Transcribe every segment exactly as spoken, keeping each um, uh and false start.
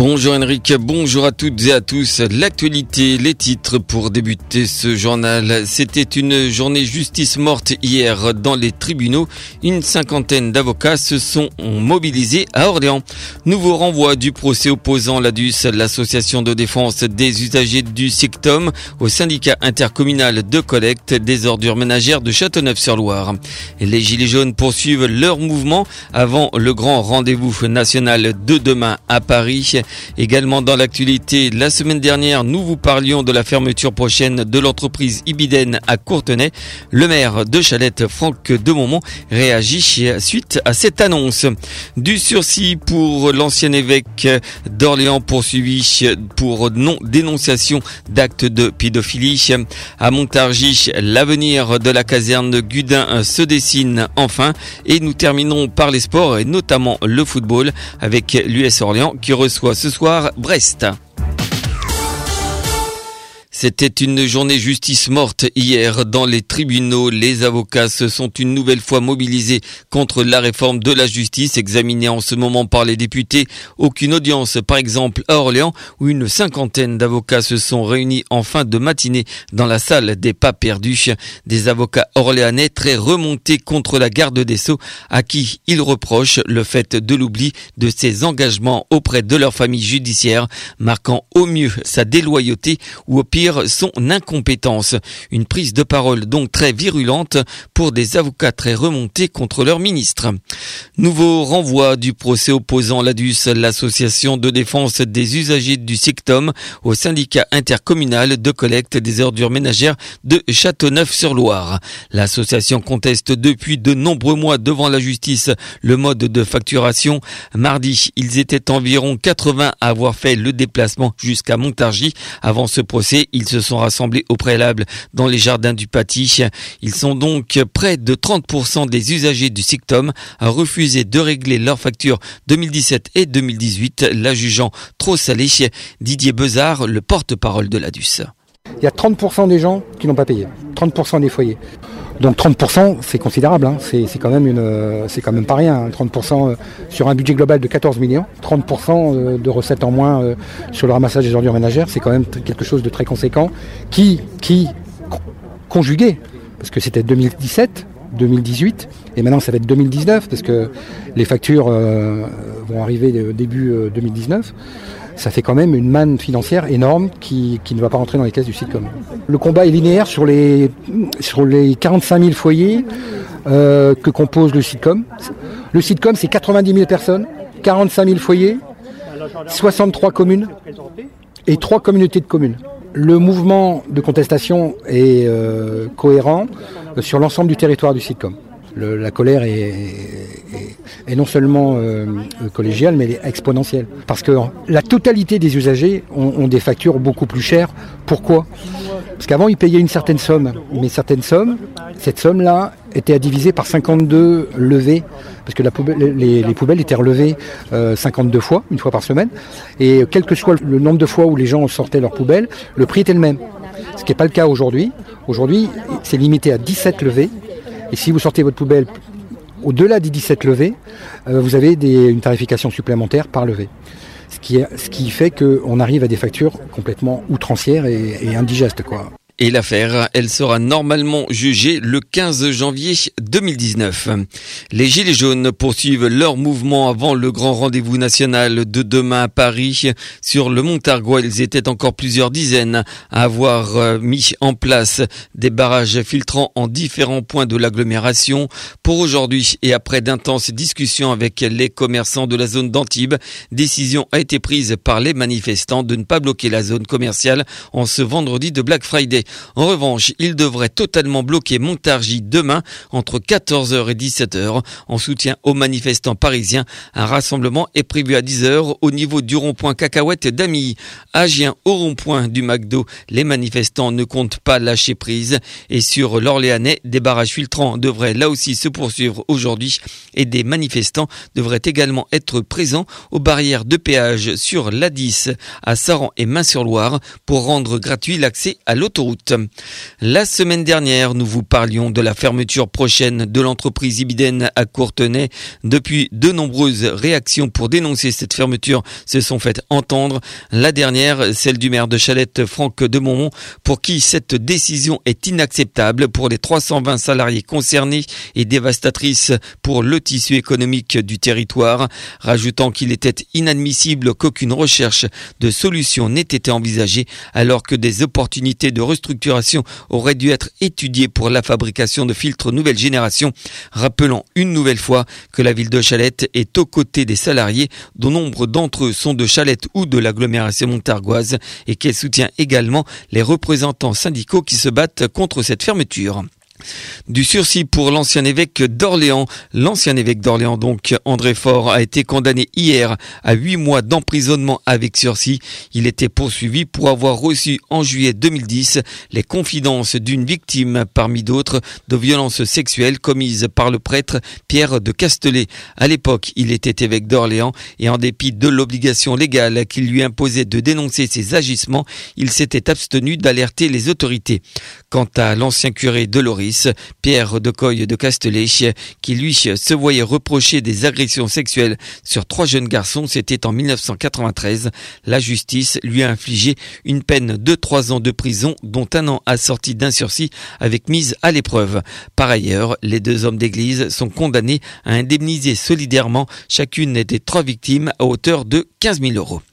Bonjour Henrik, bonjour à toutes et à tous. L'actualité, les titres pour débuter ce journal. C'était une journée justice morte hier dans les tribunaux. Une cinquantaine d'avocats se sont mobilisés à Orléans. Nouveau renvoi du procès opposant l'A D U S, l'association de défense des usagers du SICTOM, au syndicat intercommunal de collecte des ordures ménagères de Châteauneuf-sur-Loire. Les Gilets jaunes poursuivent leur mouvement avant le grand rendez-vous national de demain à Paris. Également dans l'actualité, la semaine dernière, nous vous parlions de la fermeture prochaine de l'entreprise Ibiden à Courtenay. Le maire de Chalette, Franck Demomont, réagit suite à cette annonce. Du sursis pour l'ancien évêque d'Orléans poursuivi pour non-dénonciation d'actes de pédophilie. À Montargis, l'avenir de la caserne Gudin se dessine enfin. Et nous terminerons par les sports et notamment le football avec l'U S Orléans qui reçoit ce soir Brest. C'était une journée justice morte hier dans les tribunaux. Les avocats se sont une nouvelle fois mobilisés contre la réforme de la justice examinée en ce moment par les députés. Aucune audience, par exemple à Orléans, où une cinquantaine d'avocats se sont réunis en fin de matinée dans la salle des pas perdus. Des avocats orléanais très remontés contre la garde des Sceaux, à qui ils reprochent le fait de l'oubli de ses engagements auprès de leur famille judiciaire, marquant au mieux sa déloyauté ou au pire son incompétence. Une prise de parole donc très virulente pour des avocats très remontés contre leur ministre. Nouveau renvoi du procès opposant l'A D U S, l'association de défense des usagers du SICTOM, au syndicat intercommunal de collecte des ordures ménagères de Châteauneuf-sur-Loire. L'association conteste depuis de nombreux mois devant la justice le mode de facturation. Mardi, ils étaient environ quatre-vingts à avoir fait le déplacement jusqu'à Montargis. Avant ce procès, ils se sont rassemblés au préalable dans les jardins du Paty. Ils sont donc près de trente pour cent des usagers du SICTOM à refuser de régler leurs factures deux mille dix-sept et deux mille dix-huit, la jugeant trop salée. Didier Bezard, le porte-parole de l'A D U S. Il y a trente pour cent des gens qui n'ont pas payé, trente pour cent des foyers. Donc trente pour cent, c'est considérable, hein. c'est, c'est, quand même une, c'est quand même pas rien. Hein. trente pour cent sur un budget global de quatorze millions, trente pour cent de recettes en moins sur le ramassage des ordures ménagères, c'est quand même quelque chose de très conséquent qui, qui conjugué, parce que c'était deux mille dix-sept, deux mille dix-huit, et maintenant ça va être deux mille dix-neuf, parce que les factures euh, vont arriver début euh, deux mille dix-neuf. Ça fait quand même une manne financière énorme qui, qui ne va pas rentrer dans les caisses du SICTOM. Le combat est linéaire sur les, sur les quarante-cinq mille foyers euh, que compose le SICTOM. Le SICTOM, c'est quatre-vingt-dix mille personnes, quarante-cinq mille foyers, soixante-trois communes et trois communautés de communes. Le mouvement de contestation est euh, cohérent sur l'ensemble du territoire du SICTOM. Le, la colère est, est, est non seulement euh, collégiale, mais elle est exponentielle. Parce que la totalité des usagers ont, ont des factures beaucoup plus chères. Pourquoi ? Parce qu'avant, ils payaient une certaine somme. Mais certaines sommes, cette somme-là était à diviser par cinquante-deux levées. Parce que la poubelle, les, les poubelles étaient relevées euh, cinquante-deux fois, une fois par semaine. Et quel que soit le nombre de fois où les gens sortaient leurs poubelles, le prix était le même. Ce qui n'est pas le cas aujourd'hui. Aujourd'hui, c'est limité à dix-sept levées. Et si vous sortez votre poubelle au-delà des dix-sept levées, euh, vous avez des, une tarification supplémentaire par levée. Ce qui, est, ce qui fait qu'on arrive à des factures complètement outrancières et, et indigestes, quoi. Et l'affaire, elle sera normalement jugée le quinze janvier deux mille dix-neuf. Les Gilets jaunes poursuivent leur mouvement avant le grand rendez-vous national de demain à Paris. Sur le Montargois, ils étaient encore plusieurs dizaines à avoir mis en place des barrages filtrants en différents points de l'agglomération. Pour aujourd'hui, et après d'intenses discussions avec les commerçants de la zone d'Antibes, décision a été prise par les manifestants de ne pas bloquer la zone commerciale en ce vendredi de Black Friday. En revanche, il devrait totalement bloquer Montargis demain entre quatorze heures et dix-sept heures en soutien aux manifestants parisiens. Un rassemblement est prévu à dix heures au niveau du rond-point Cacahuète d'Amilly. À Gien, au rond-point du McDo, les manifestants ne comptent pas lâcher prise. Et sur l'Orléanais, des barrages filtrants devraient là aussi se poursuivre aujourd'hui et des manifestants devraient également être présents aux barrières de péage sur l'A dix à Saran et Main-sur-Loire pour rendre gratuit l'accès à l'autoroute. route. La semaine dernière, nous vous parlions de la fermeture prochaine de l'entreprise Ibiden à Courtenay. Depuis, de nombreuses réactions pour dénoncer cette fermeture se sont faites entendre. La dernière, celle du maire de Chalette, Franck Demomont, pour qui cette décision est inacceptable pour les trois cent vingt salariés concernés et dévastatrice pour le tissu économique du territoire, rajoutant qu'il était inadmissible qu'aucune recherche de solution n'ait été envisagée alors que des opportunités de restructuration auraient dû être étudiées pour la fabrication de filtres nouvelle génération, rappelant une nouvelle fois que la ville de Chalette est aux côtés des salariés dont nombre d'entre eux sont de Chalette ou de l'agglomération montargoise et qu'elle soutient également les représentants syndicaux qui se battent contre cette fermeture. Du sursis pour l'ancien évêque d'Orléans. L'ancien évêque d'Orléans, donc André Faure, a été condamné hier à huit mois d'emprisonnement avec sursis. Il était poursuivi pour avoir reçu en juillet deux mille dix les confidences d'une victime parmi d'autres de violences sexuelles commises par le prêtre Pierre de Castelet. À l'époque, il était évêque d'Orléans et en dépit de l'obligation légale qui lui imposait de dénoncer ses agissements, il s'était abstenu d'alerter les autorités. Quant à l'ancien curé de Loris, Pierre de Coy de Castelet, qui lui se voyait reprocher des agressions sexuelles sur trois jeunes garçons, c'était en dix-neuf cent quatre-vingt-treize. La justice lui a infligé une peine de trois ans de prison, dont un an assorti d'un sursis avec mise à l'épreuve. Par ailleurs, les deux hommes d'église sont condamnés à indemniser solidairement chacune des trois victimes à hauteur de quinze mille euros.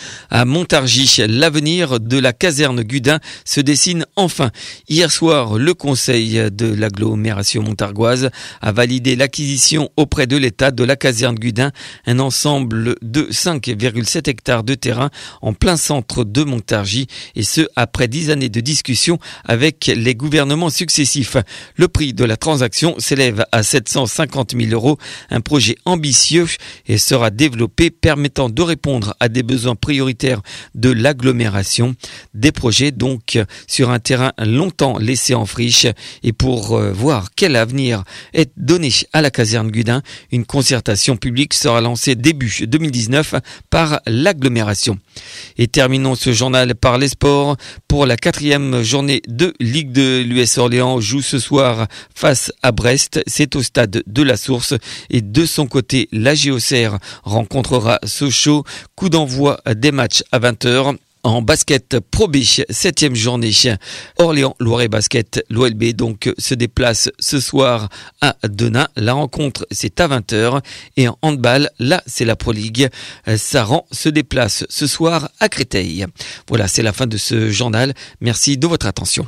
À Montargis, l'avenir de la caserne Gudin se dessine enfin. Hier soir, le conseil de l'agglomération montargoise a validé l'acquisition auprès de l'État de la caserne Gudin, un ensemble de cinq virgule sept hectares de terrain en plein centre de Montargis, et ce après dix années de discussions avec les gouvernements successifs. Le prix de la transaction s'élève à sept cent cinquante mille euros, un projet ambitieux et sera développé permettant de répondre à des besoins prioritaires de l'agglomération. Des projets donc sur un terrain longtemps laissé en friche, et pour euh, voir quel avenir est donné à la caserne Gudin, une concertation publique sera lancée début deux mille dix-neuf par l'agglomération. Et terminons ce journal par les sports. Pour la quatrième journée de Ligue deux, l'U S Orléans joue ce soir face à Brest. C'est au stade de la Source, et de son côté, la J O C R rencontrera Sochaux. Coup d'envoi des matchs à vingt heures. En basket Pro B, septième journée, Orléans Loiret Basket, l'O L B donc se déplace ce soir à Denain. La rencontre c'est à vingt heures. Et en handball, là c'est la Pro League, Saran se déplace ce soir à Créteil. Voilà, c'est la fin de ce journal. Merci de votre attention.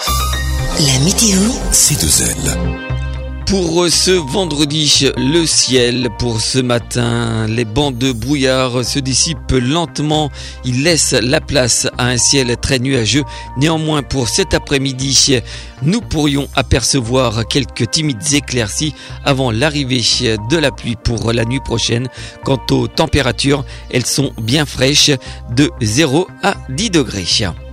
La météo, C deux L. Pour ce vendredi, le ciel pour ce matin, les bancs de brouillard se dissipent lentement. Il laisse la place à un ciel très nuageux. Néanmoins, pour cet après-midi, nous pourrions apercevoir quelques timides éclaircies avant l'arrivée de la pluie pour la nuit prochaine. Quant aux températures, elles sont bien fraîches de zéro à dix degrés.